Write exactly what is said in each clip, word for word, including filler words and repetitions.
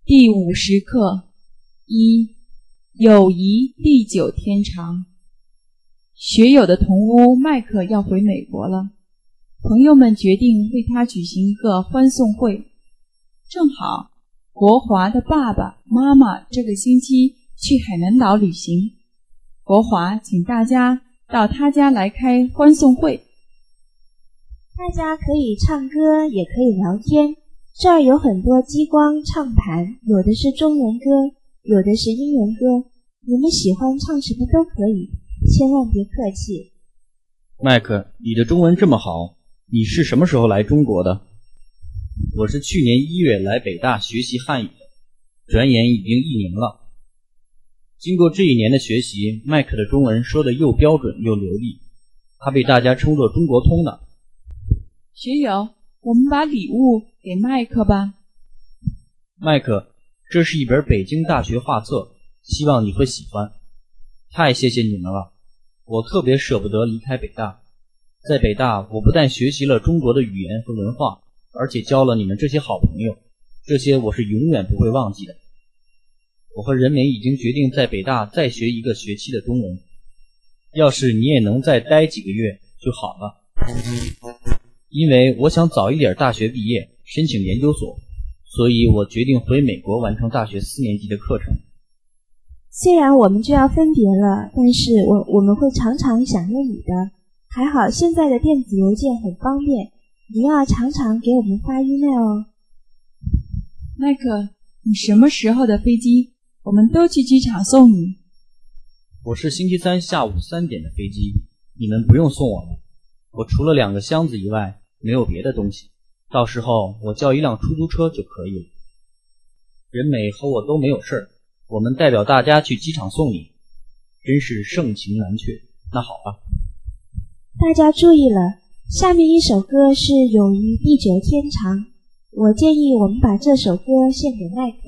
第五十课一，友谊地久天长。学友的同屋麦克要回美国了，朋友们决定为他举行一个欢送会。正好国华的爸爸妈妈这个星期去海南岛旅行，国华请大家到他家来开欢送会。 大家可以唱歌，也可以聊天。这儿有很多激光唱盘，有的是中文歌，有的是英文歌，你们喜欢唱什么都可以，千万别客气。 麦克，你的中文这么好，你是什么时候来中国的？我是去年一月来北大学习汉语的，转眼已经一年了。经过这一年的学习，麦克的中文说得又标准又流利，他被大家称作中国通呢。 学友，我们把礼物给麦克吧。 麦克，这是一本北京大学画册，希望你会喜欢。太谢谢你们了，我特别舍不得离开北大。在北大，我不但学习了中国的语言和文化，而且交了你们这些好朋友，这些我是永远不会忘记的。我和任美已经决定在北大再学一个学期的中文，要是你也能再待几个月就好了。因为我想早一点大学毕业，申请研究所，所以我决定回美国完成大学四年级的课程。 虽然我们就要分别了，但是我我们会常常想念你的。还好现在的电子邮件很方便，你要常常给我们发 email 哦。 麦克，你什么时候的飞机？我们都去机场送你。 我是星期三下午三点的飞机，你们不用送我了。我除了两个箱子以外，没有别的东西，到时候我叫一辆出租车就可以了。任美和我都没有事儿，我们代表大家去机场送你，真是盛情难却。那好吧， 大家注意了，下面一首歌是友谊地久天长，我建议我们把这首歌献给麦克。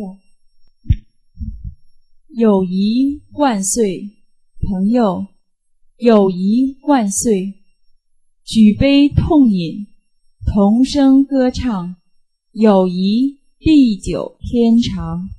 友谊万岁，朋友，友谊万岁，举杯痛饮，同声歌唱，友谊地久天长。